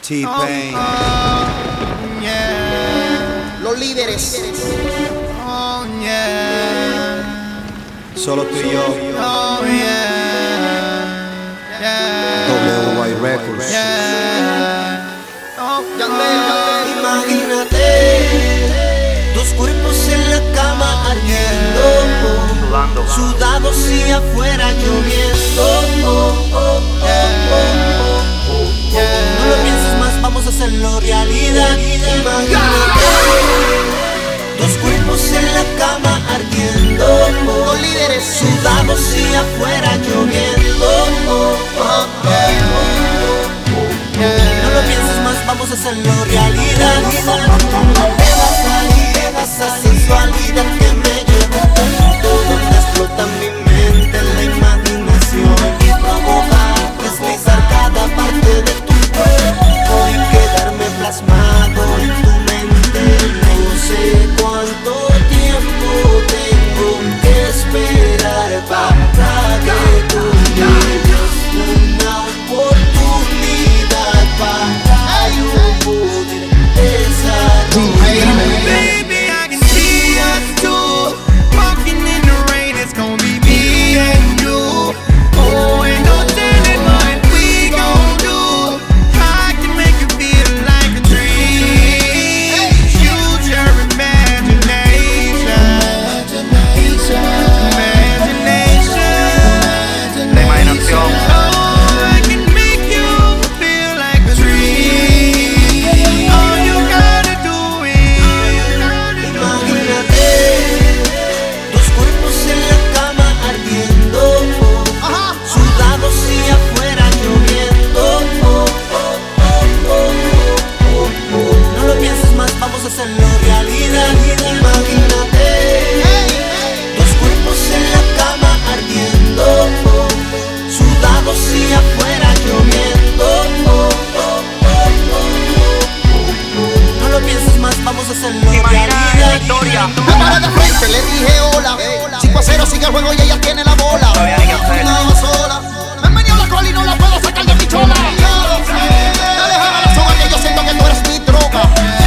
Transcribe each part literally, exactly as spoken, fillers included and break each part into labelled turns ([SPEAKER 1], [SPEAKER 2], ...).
[SPEAKER 1] T-Pain.
[SPEAKER 2] Oh, oh, yeah.
[SPEAKER 3] Los líderes.
[SPEAKER 2] Oh, yeah.
[SPEAKER 1] Solo tú y yo.
[SPEAKER 2] Oh, yeah. Yeah.
[SPEAKER 1] W Y Records.
[SPEAKER 2] Yeah. Oh,
[SPEAKER 3] Yandel,
[SPEAKER 4] Imagínate dos cuerpos en la cama ardiendo,
[SPEAKER 5] Sudando,
[SPEAKER 4] sudados y afuera lloviendo. Oh, oh, oh, oh, oh, oh. No lo pienses más, vamos a hacerlo realidad. Imagínate dos cuerpos en la cama ardiendo,
[SPEAKER 3] los líderes.
[SPEAKER 4] sudados y afuera lloviendo. Oh, oh, oh, oh. No lo pienses más, vamos a hacerlo realidad. Le das ahí, le das a sensualidad que me lleva tanto, donde explota mi mente, la imaginación y provoca deslizar cada parte de tu cuerpo y quedarme plasmado en tu mente. No sé cuánto tiempo tengo que esperar para que tú me des una oportunidad para yo poder desarrollar.
[SPEAKER 2] baby, I can see us two walking in the rain. It's gonna be me and you. Oh, ain't no telling what we gon' do. I can make you feel like a dream. Use your imagination. Imagination.
[SPEAKER 5] La imaginación.
[SPEAKER 2] Oh, I can make you feel like a dream. All you gotta do is
[SPEAKER 4] Imagínate dos cuerpos en la cama ardiendo,
[SPEAKER 3] Ajá.
[SPEAKER 4] sudados y afuera lloviendo. Oh, oh, oh, oh, oh, oh. No lo pienses más, vamos a hacerlo realidad. Imagínate dos cuerpos en la cama ardiendo, sudados y afuera lloviendo. Oh, oh, oh, oh, oh. No lo pienses más, vamos a hacerlo
[SPEAKER 5] Imagina la
[SPEAKER 4] realidad.
[SPEAKER 5] historia.
[SPEAKER 3] Me paré de frente, le dije hola. cinco a cero sigue el juego y ella tiene la bola.
[SPEAKER 5] Todavía hay que hacer.
[SPEAKER 3] Nada sola. Me han venido la cola y no la puedo sacar de mi chola. Dale jala la soga que yo siento que tú eres mi droga.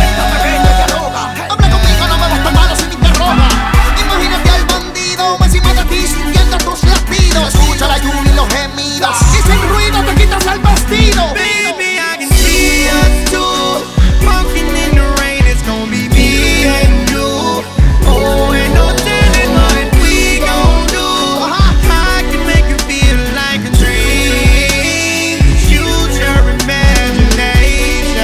[SPEAKER 3] Habla conmigo, no me vas tan malo si me interroga. Imagínate al bandido encima de ti sintiendo tus latidos. Escucha la lluvia y los gemidos. Y sin ruido te quitas el vestido.
[SPEAKER 2] baby, I can see us two walking in the rain. It's gonna be me and you. Oh, ain't no telling what we gon' do. I can make you feel like a dream. Use your imagination.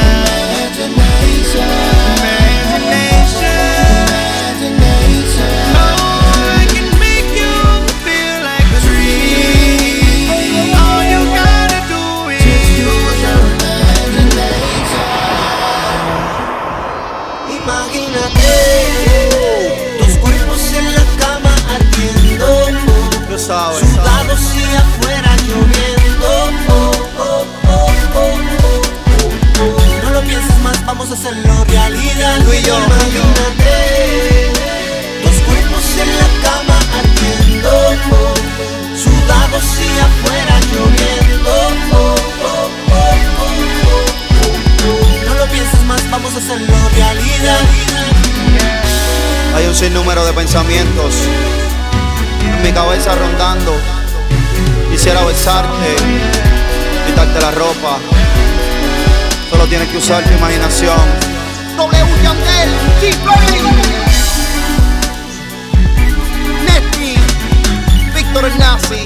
[SPEAKER 2] Imagination. Oh, I can make you feel like a dream. All you gotta do is use your
[SPEAKER 4] Imagínate dos cuerpos en la cama ardiendo,
[SPEAKER 1] Tú sabes.
[SPEAKER 4] sudados y afuera lloviendo. Oh, oh, oh, oh, oh, oh. No lo pienses más, vamos a hacerlo realidad.
[SPEAKER 1] Tú y yo.
[SPEAKER 4] Imagínate dos cuerpos en la cama ardiendo, sudados y afuera lloviendo. Oh, oh, oh, oh, oh, oh. No lo pienses más, vamos a hacerlo realidad.
[SPEAKER 1] Hay un sinnúmero de pensamientos en mi cabeza rondando. Quisiera besarte, quitarte la ropa. Solo tienes que usar tu imaginación.
[SPEAKER 3] W Yandel, T-Pain, Nesty, Víctor el Nazi.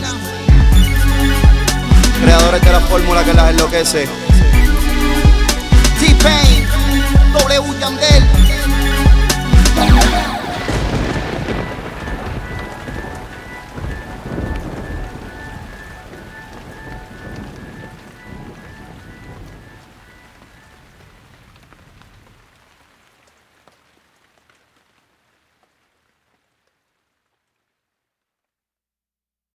[SPEAKER 1] Creadores de la fórmula que las enloquece.
[SPEAKER 3] T-Pain, W Yandel.